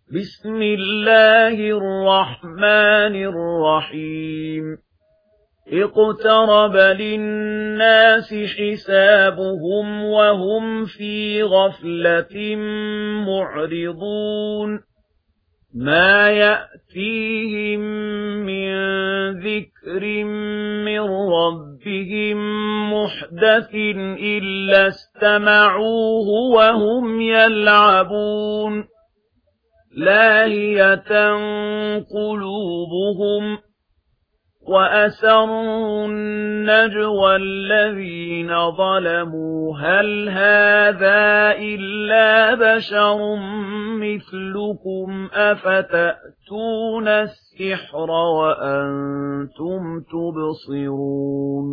بسم الله الرحمن الرحيم اقترب للناس حسابهم وهم في غفلة معرضون ما يأتيهم من ذكر من ربهم محدث إلا استمعوه وهم يلعبون لاهية قلوبهم وأسروا النجوى الذين ظلموا هل هذا إلا بشر مثلكم أفتأتون السحر وأنتم تبصرون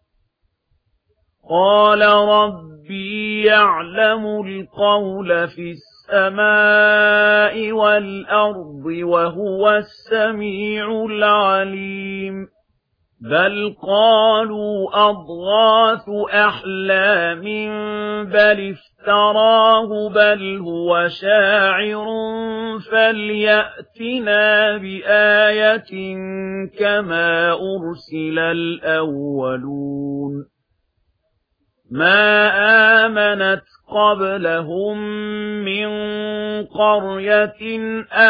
قال ربي يعلم القول في السماء والأرض وهو السميع العليم بل قالوا أضغاث أحلام بل افتراه بل هو شاعر فليأتنا بآية كما أرسل الأولون ما آمنت قبلهم من قرية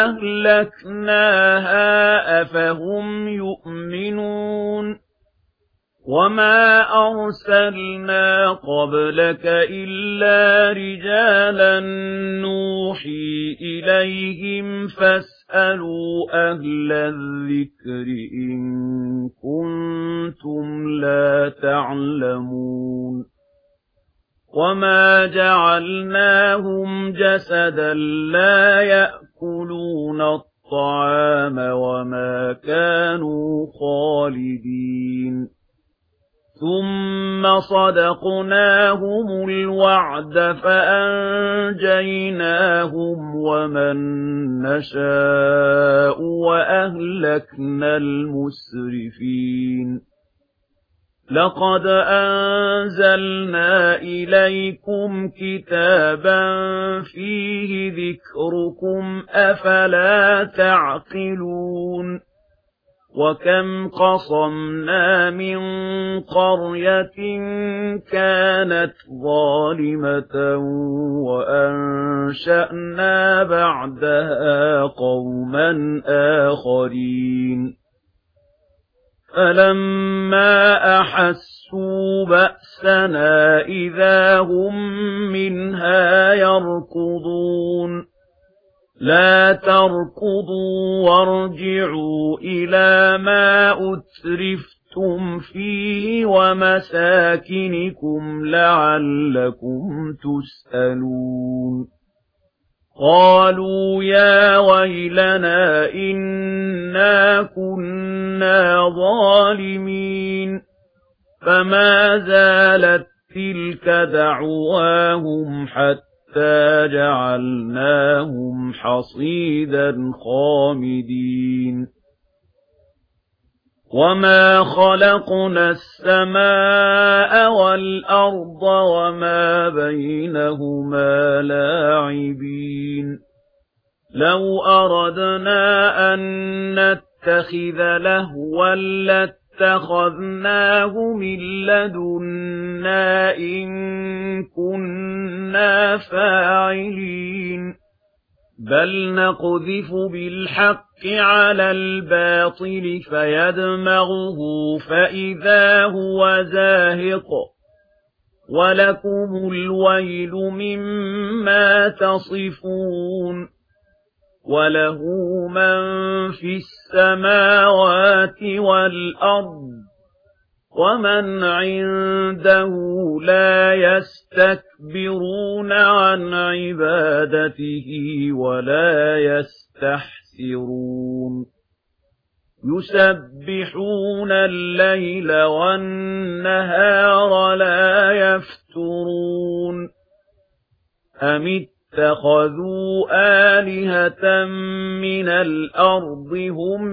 أهلكناها أفهم يؤمنون وما أرسلنا قبلك إلا رجالا نوحي إليهم فاسألوا أهل الذكر إن كنتم لا تعلمون وما جعلناهم جسدا لا يأكلون الطعام وما كانوا خالدين ثم صدقناهم الوعد فأنجيناهم ومن نشاء وأهلكنا المسرفين لقد أنزلنا إليكم كتابا فيه ذكركم أفلا تعقلون وكم قصمنا من قرية كانت ظالمة وأنشأنا بعدها قوما آخرين فلما أحسوا بأسنا إذا هم منها يركضون لا تركضوا وارجعوا إلى ما أترفتم فيه ومساكنكم لعلكم تسألون قالوا يا ويلنا إنا كنا ظالمين فما زالت تلك دعواهم حتى جعلناهم حصيدا خامدين وما خلقنا السماء والأرض وما بينهما لاعبين لو أردنا أن نتخذ لهوا لاتخذناه من لدنا إن كنا فاعلين بل نقذف بالحق على الباطل فيدمغه فإذا هو زاهق ولكم الويل مما تصفون وله من في السماوات والأرض ومن عنده لا يستكبرون عن عبادته ولا يستحسرون يسبحون الليل والنهار لا يفترون أم اتخذوا آلهة من الأرض هم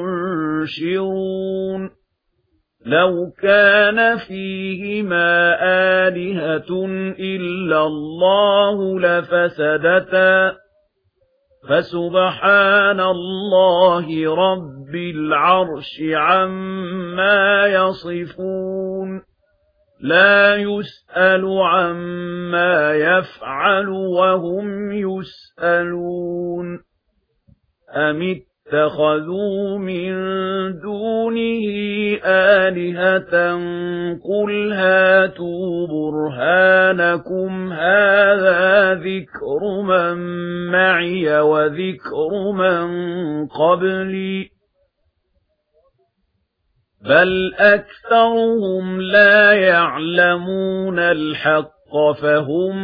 ينشرون لو كان فيهما آلهة إلا الله لفسدتا فسبحان الله رب العرش عما يصفون لا يسأل عما يفعل وهم يسألون أم اتخذوا من دونه آلهة قل هاتوا برهانكم هذا ذكر من معي وذكر من قبلي بل أكثرهم لا يعلمون الحق فهم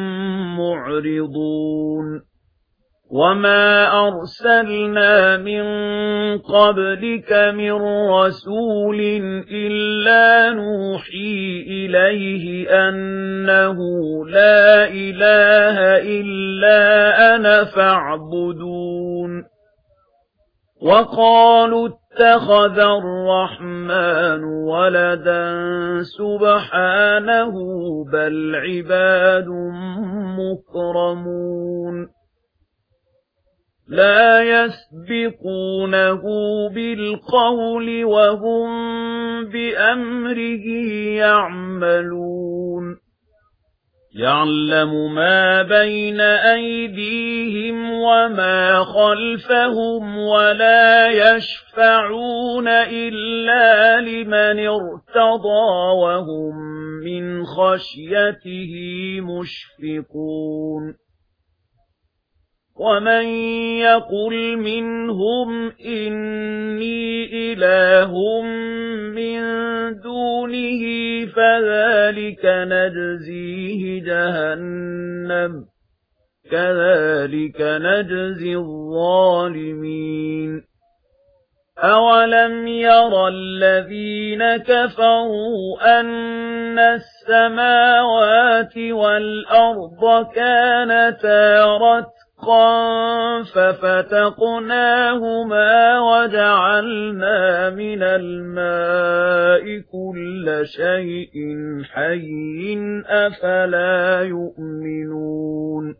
معرضون وما أرسلنا من قبلك من رسول إلا نوحي إليه أنه لا إله إلا أنا فاعبدون وقالوا اتخذ الرحمن ولدا سبحانه بل عباد مكرمون لا يسبقونه بالقول وهم بأمره يعملون يعلم ما بين أيديهم وما خلفهم ولا يشفعون إلا لمن ارتضى وهم من خشيته مشفقون ومن يقل منهم إني إله من دونه فذلك نجزيه جهنم كذلك نجزي الظالمين أولم ير الذين كفروا أن السماوات والأرض كانتا رتقا ففتقناهما وجعلنا من الماء كل شيء حي أفلا يؤمنون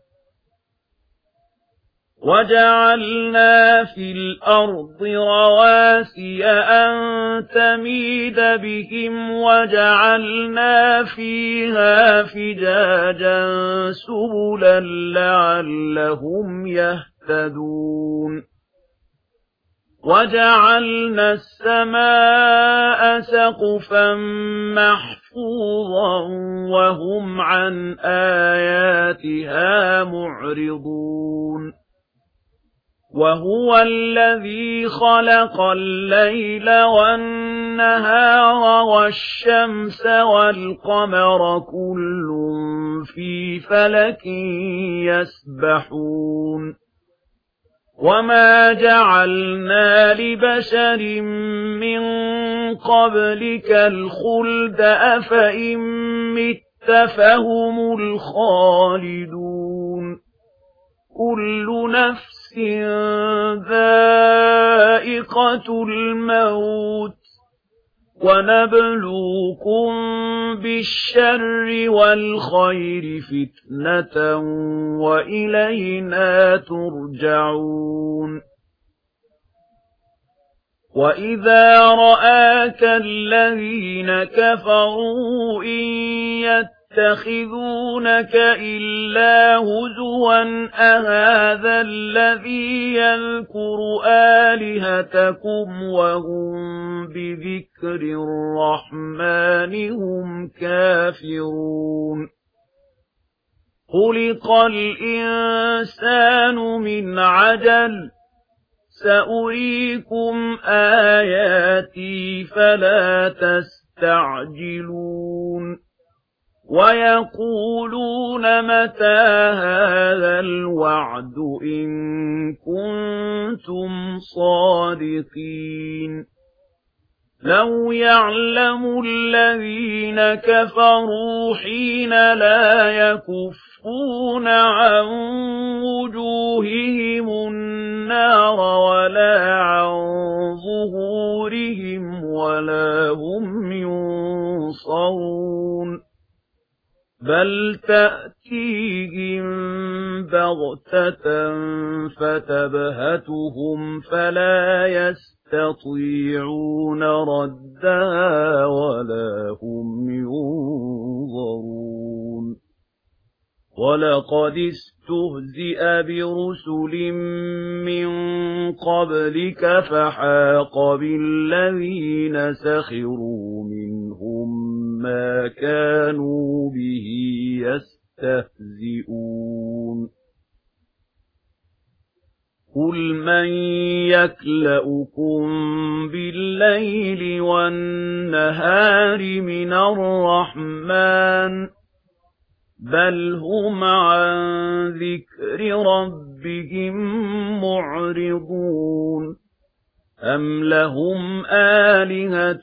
وجعلنا في الأرض رواسي أن تميد بهم وجعلنا فيها فجاجا سبلا لعلهم يهتدون وجعلنا السماء سقفا محفوظا وهم عن آياتها معرضون وهو الذي خلق الليل والنهار والشمس والقمر كل في فلك يسبحون وما جعلنا لبشر من قبلك الخلد أفإن مت فهم الخالدون كل نفس ذائقة الموت ونبلوكم بالشر والخير فتنة وإلينا ترجعون وإذا رآك الذين كفروا إن يتخذونك إلا هزوا أهذا الذي يذكر آلهتكم وهم بذكر الرحمن هم كافرون خلق الإنسان من عجل سأريكم آياتي فلا تستعجلون ويقولون متى هذا الوعد إن كنتم صادقين لو يعلم الذين كفروا حين لا يكفون عن وجوههم النار ولا عن ظهورهم ولا هم ينصرون بل تأتي تأتيهم بغتة فتبهتهم فلا يستطيعون ردها ولا هم ينظرون ولقد استهزئ برسل من قبلك فحاق بالذين سخروا منهم ما كانوا به يستهزئون قل من يكلؤكم بالليل والنهار من الرحمن بل هم عن ذكر ربهم معرضون أم لهم آلهة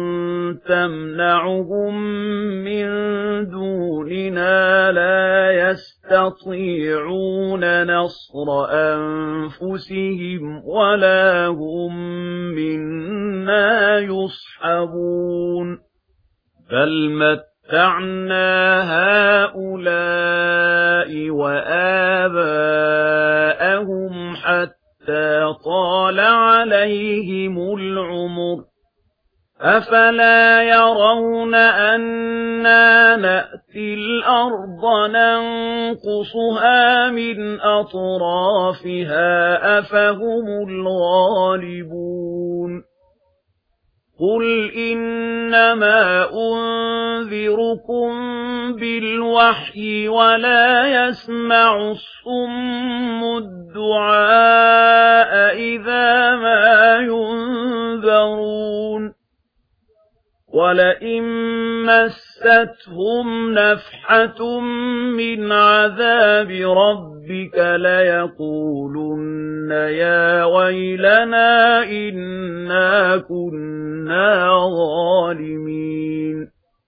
تمنعهم من دوننا لا يستطيعون نصر أنفسهم ولا هم منا يصحبون بل متعنا هؤلاء وآباءهم حتى طال عليهم العمر أفلا يرون أنا نأتي الأرض ننقصها من أطرافها أفهم الغالبون قل إنما أنذركم بالوحي ولا يسمع الصم الدعاء إذا ما ينذرون ولئن مستهم نفحة من عذاب ربك ليقولن يا ويلنا إنا كنا ظالمين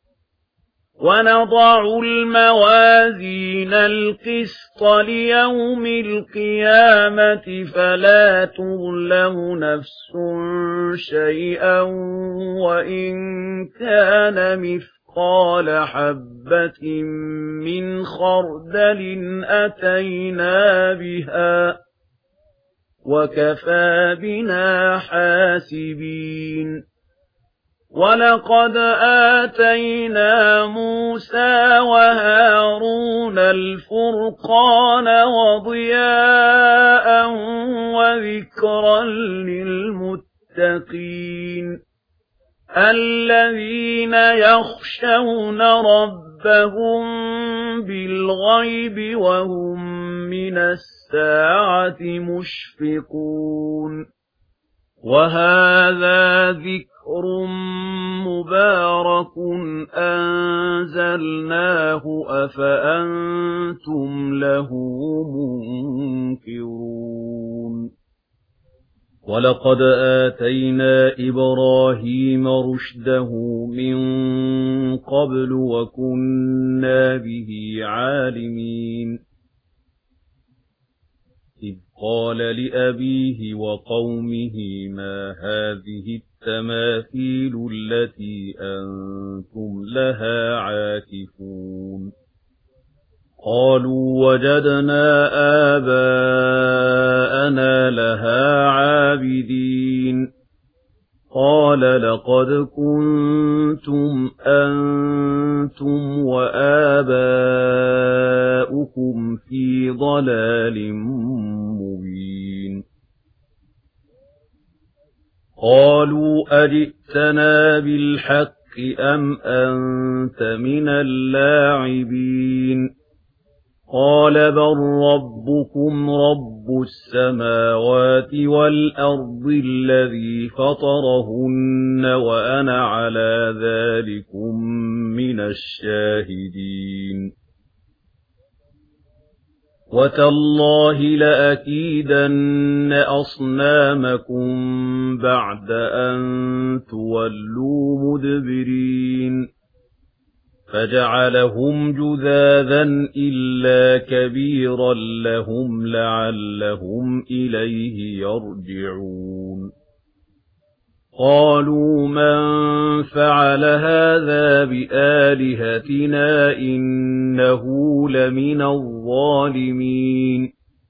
ونضع الموازين القسط ليوم القيامة فلا تظلم نفس شيئا وإن كان مثقال حبة من خردل أتينا بها وكفى بنا حاسبين ولقد آتينا موسى وهارون الفرقان وضياء وذكرا للمتقين الذين يخشون ربهم بالغيب وهم من الساعة مشفقون وهذا ذكر مبارك أنزلناه أفأنتم له منكرون ولقد آتينا إبراهيم رشده من قبل وكنا به عالمين إذ قال لأبيه وقومه ما هذه التماثيل التي أنتم لها عاكفون قالوا وجدنا آباءنا لها عابدين قال لقد كنتم أنتم وآباؤكم في ضلال مبين قالوا أجئتنا بالحق أم أنت من اللاعبين قال بل ربكم رب السماوات والأرض الذي فطرهن وأنا على ذلكم من الشاهدين وتالله لأكيدن أصنامكم بعد أن تولوا مدبرين فجعلهم جذاذا إلا كبيرا لهم لعلهم إليه يرجعون قالوا من فعل هذا بآلهتنا إنه لمن الظالمين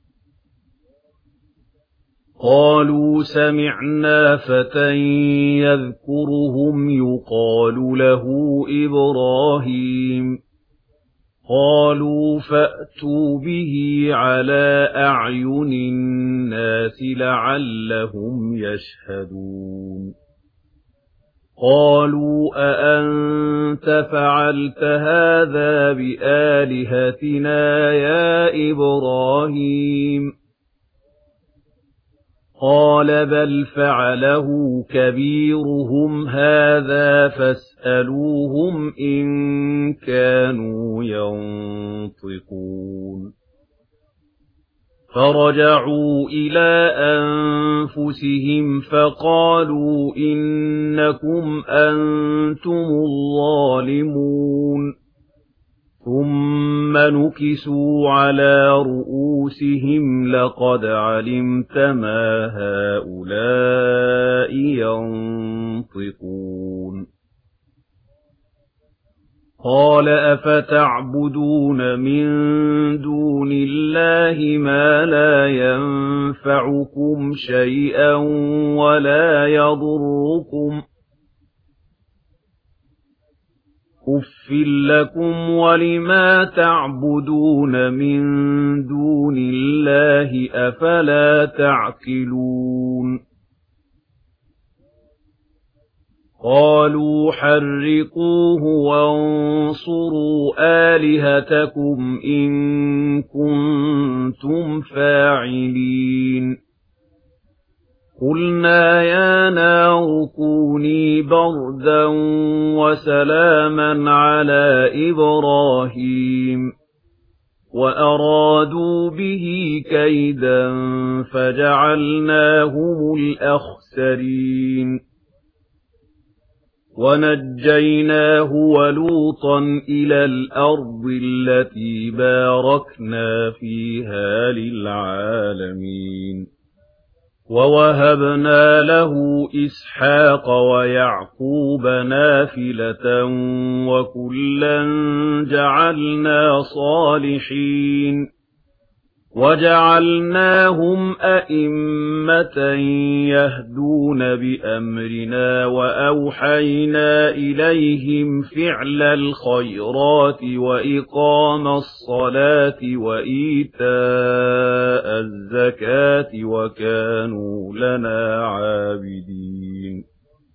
قالوا سمعنا فتى يذكرهم يقال له إبراهيم قالوا فأتوا به على أعين الناس لعلهم يشهدون قالوا أأنت فعلت هذا بآلهتنا يا إبراهيم قال بل فعله كبيرهم هذا فاسألوهم إن كانوا ينطقون فرجعوا إلى أنفسهم فقالوا إنكم أنتم الظالمون ثم نكسوا على رؤوسهم لقد علمت ما هؤلاء ينطقون قال أفتعبدون من دون الله ما لا ينفعكم شيئا ولا يضركم أُفٍّ لكم ولما تعبدون من دون الله أفلا تعقلون قالوا حرقوه وانصروا آلهتكم إن كنتم فاعلين قلنا يا نار كوني بردا وسلاما على إبراهيم وأرادوا به كيدا فجعلناهم الأخسرين ونجيناه ولوطا إلى الأرض التي باركنا فيها للعالمين ووهبنا له إسحاق ويعقوب نافلة وكلا جعلنا صالحين وجعلناهم أئمة يهدون بأمرنا وأوحينا إليهم فعل الخيرات وإقام الصلاة وإيتاء الزكاة وكانوا لنا عابدين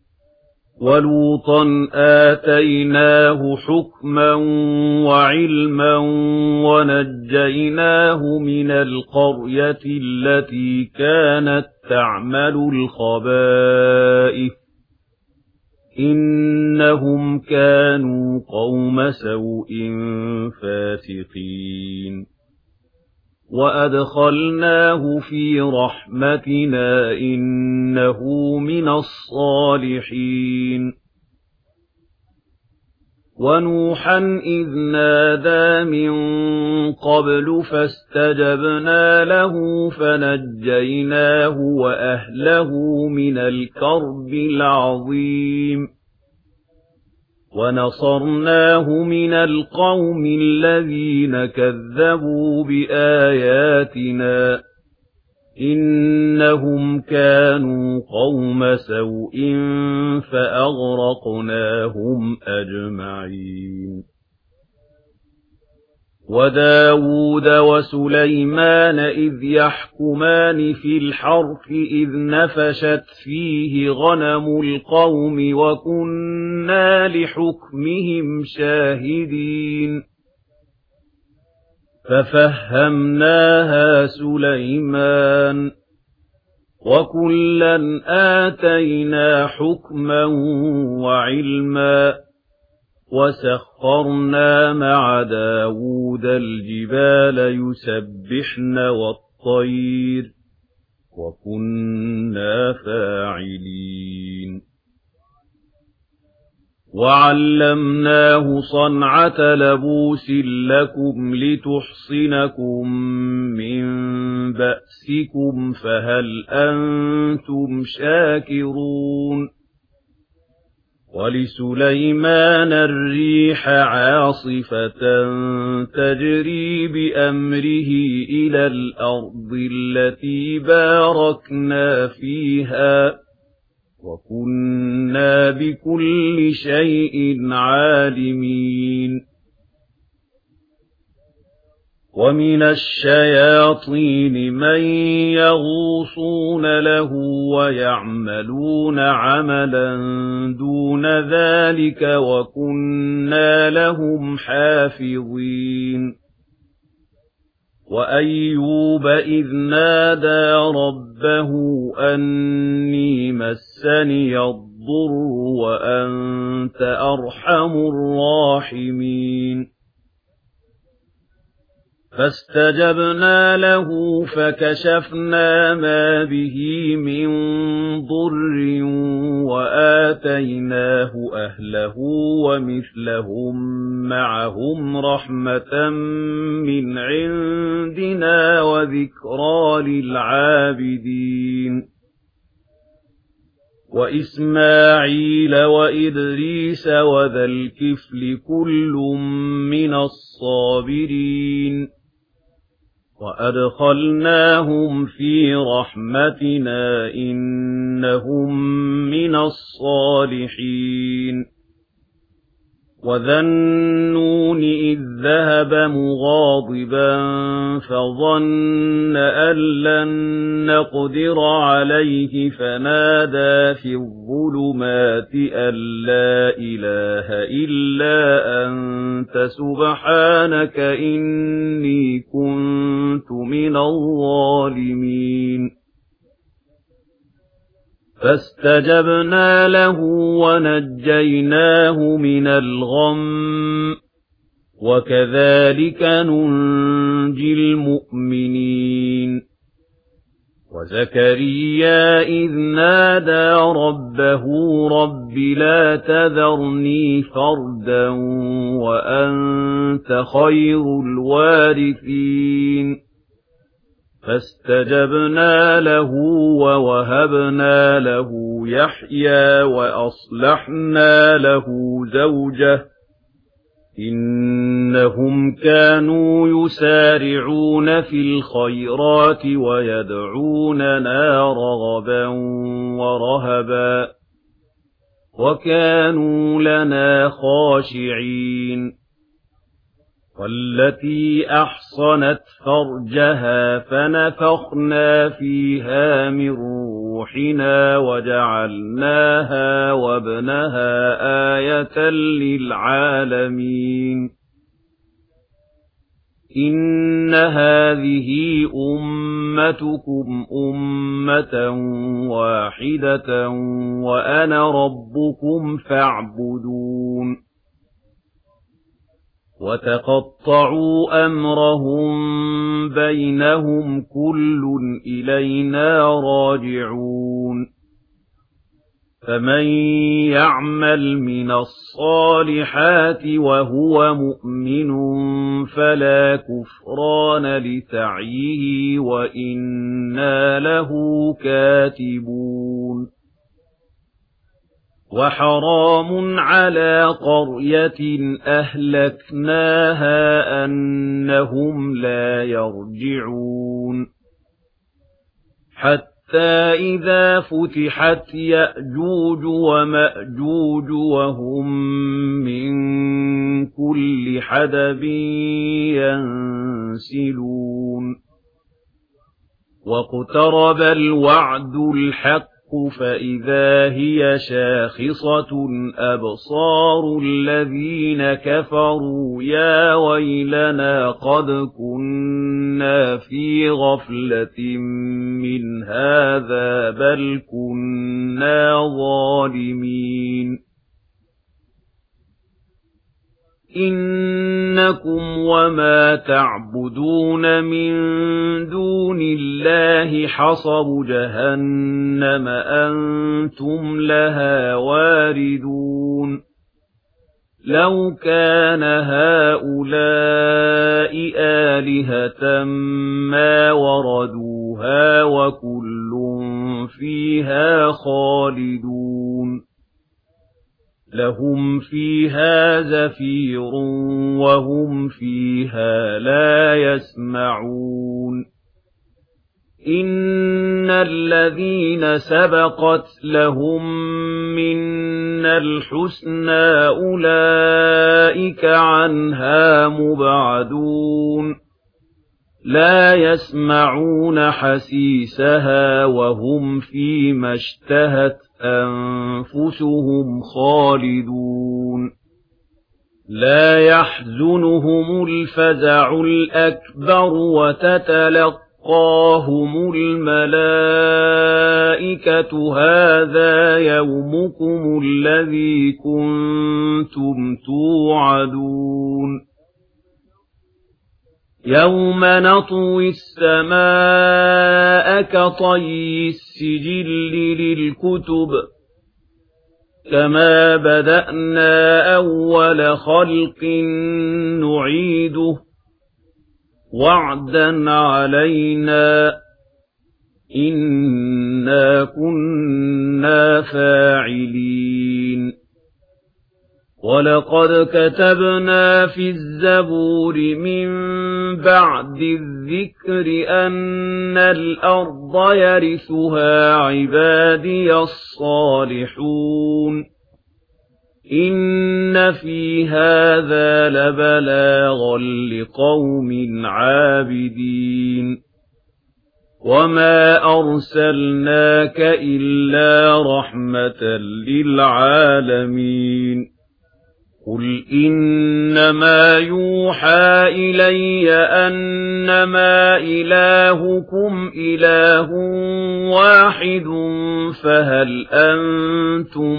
ولوطا آتيناه حكما وعلما ونجيناه من القرية التي كانت تعمل الخبائث إنهم كانوا قوم سوء فاسقين وأدخلناه في رحمتنا إنه من الصالحين ونوحا إذ نادى من قبل فاستجبنا له فنجيناه وأهله من الكرب العظيم ونصرناه من القوم الذين كذبوا بآياتنا إنهم كانوا قوم سوء فأغرقناهم أجمعين وداود وسليمان إذ يحكمان في الحرث إذ نفشت فيه غنم القوم وكنا لحكمهم شاهدين ففهمناها سليمان وكلا آتينا حكما وعلما وسخرنا مع داود الجبال يسبحن والطير وكنا فاعلين وعلمناه صنعة لبوس لكم لتحصنكم من بأسكم فهل أنتم شاكرون وَلِسُلَيْمَانَ الرِّيحَ عَاصِفَةً تَجْرِي بِأَمْرِهِ إِلَى الْأَرْضِ الَّتِي بَارَكْنَا فِيهَا وَكُنَّا بِكُلِّ شَيْءٍ عَالِمِينَ وَمِنَ الشَّيَاطِينِ مَن يَغُوصُونَ لَهُ وَيَعْمَلُونَ عَمَلًا دُونَ ذَلِكَ وَكُنَّا لَهُمْ حَافِظِينَ وَأَيُّوبَ إِذْ نَادَىٰ رَبَّهُ أَنِّي مَسَّنِيَ الضُّرُّ وَأَنتَ أَرْحَمُ الرَّاحِمِينَ فَاسْتَجَبْنَا لَهُ فَكَشَفْنَا مَا بِهِ مِن ضُرٍّ وَآتَيْنَاهُ أَهْلَهُ وَمِثْلَهُم مَّعَهُمْ رَحْمَةً مِّنْ عِندِنَا وَذِكْرَىٰ لِلْعَابِدِينَ وَإِسْمَاعِيلَ وَإِدْرِيسَ وَذَا الْكِفْلِ كُلٌّ مِّنَ الصَّابِرِينَ وَأَدْخَلْنَاهُمْ فِي رَحْمَتِنَا إِنَّهُم مِّنَ الصَّالِحِينَ وَذَا النُّونِ إِذ ذَّهَبَ مُغَاضِبًا فَظَنَّ أَن لَّن نَّقْدِرَ عَلَيْهِ فَنَادَىٰ في الظُّلُمَاتِ أَن لَّا إِلَٰهَ إِلَّا أَنتَ سُبْحَانَكَ إِنِّي كُنتُ مِنَ الظَّالِمِينَ فَاسْتَجَبْنَا لَهُ وَنَجَّيْنَاهُ مِنَ الْغَمِّ وَكَذَٰلِكَ نُنجِي الْمُؤْمِنِينَ وَزَكَرِيَّا إِذْ نَادَىٰ رَبَّهُ رَبِّ لَا تَذَرْنِي فَرْدًا وَأَنتَ خَيْرُ الْوَارِثِينَ فَاسْتَجَبْنَا لَهُ وَوَهَبْنَا لَهُ يَحْيَىٰ وَأَصْلَحْنَا لَهُ زَوْجَهُ إِنَّهُمْ كَانُوا يُسَارِعُونَ فِي الْخَيْرَاتِ وَيَدْعُونَنَا رَغَبًا وَرَهَبًا وَكَانُوا لَنَا خَاشِعِينَ وَالَّتِي أَحْصَنَتْ فَرْجَهَا فَنَفَخْنَا فِيهَا مِن رُّوحِنَا وَجَعَلْنَاهَا وَابْنَهَا آيَةً لِّلْعَالَمِينَ إِنَّ هَٰذِهِ أُمَّتُكُمْ أُمَّةً وَاحِدَةً وَأَنَا رَبُّكُمْ فَاعْبُدُونِ وَتَقَطَّعُوا أَمْرَهُم بَيْنَهُمْ كُلٌّ إِلَيْنَا رَاجِعُونَ فَمَن يَعْمَلْ مِنَ الصَّالِحَاتِ وَهُوَ مُؤْمِنٌ فَلَا كُفْرَانَ لِسَعْيِهِ وَإِنَّا لَهُ كَاتِبُونَ وَحَرَامٌ عَلَىٰ قَرْيَةٍ أَهْلَكْنَاهَا أَنَّهُمْ لَا يَرْجِعُونَ حَتَّىٰ إِذَا فُتِحَتْ يَأْجُوجُ وَمَأْجُوجُ وَهُم مِّن كُلِّ حَدَبٍ يَنسِلُونَ وَاقْتَرَبَ الْوَعْدُ الْحَقُّ فَإِذَا هِيَ شَاخِصَةٌ أَبْصَارُ الَّذِينَ كَفَرُوا يَا وَيْلَنَا قَدْ كُنَّا فِي غَفْلَةٍ مِّنْ هَٰذَا بَلْ كُنَّا ظَالِمِينَ إِنَّكُمْ وَمَا تَعْبُدُونَ مِن دُونِ اللَّهِ حَصَبُ جَهَنَّمَ أَنتُمْ لَهَا وَارِدُونَ لَوْ كَانَ هَٰؤُلَاءِ آلِهَةً مَّا وَرَدُوهَا وَكُلٌّ فِيهَا خَالِدُونَ لهم فيها زفير وهم فيها لا يسمعون إن الذين سبقت لهم منا الحسنى أولئك عنها مبعدون لا يسمعون حسيسها وهم فيما اشتهت أنفسهم خالدون لا يحزنهم الفزع الأكبر وتتلقاهم الملائكة هذا يومكم الذي كنتم توعدون يوم نطوي السماء كطي السجل للكتب كما بدأنا أول خلق نعيده وعدا علينا إنا كنا فاعلين ولقد كتبنا في الزبور من بعد الذكر أن الأرض يرثها عبادي الصالحون إن في هذا لبلاغا لقوم عابدين وما أرسلناك إلا رحمة للعالمين قل إنما يوحى إلي أنما إلهكم إله واحد فهل أنتم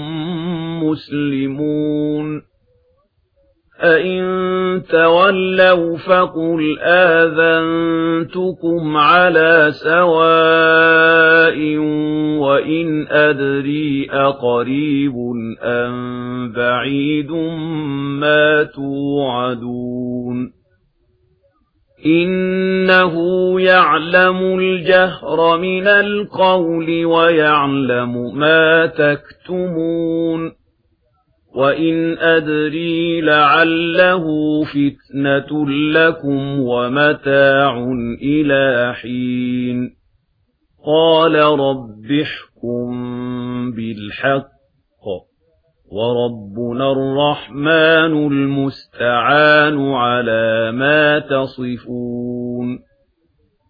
مسلمون أئن تولوا فقل آذنتكم على سواء وإن أدري أقريب أم بعيد ما توعدون إنه يعلم الجهر من القول ويعلم ما تكتمون وإن أدري لعله فتنة لكم ومتاع إلى حين قال رب احكم بالحق وربنا الرحمن المستعان على ما تصفون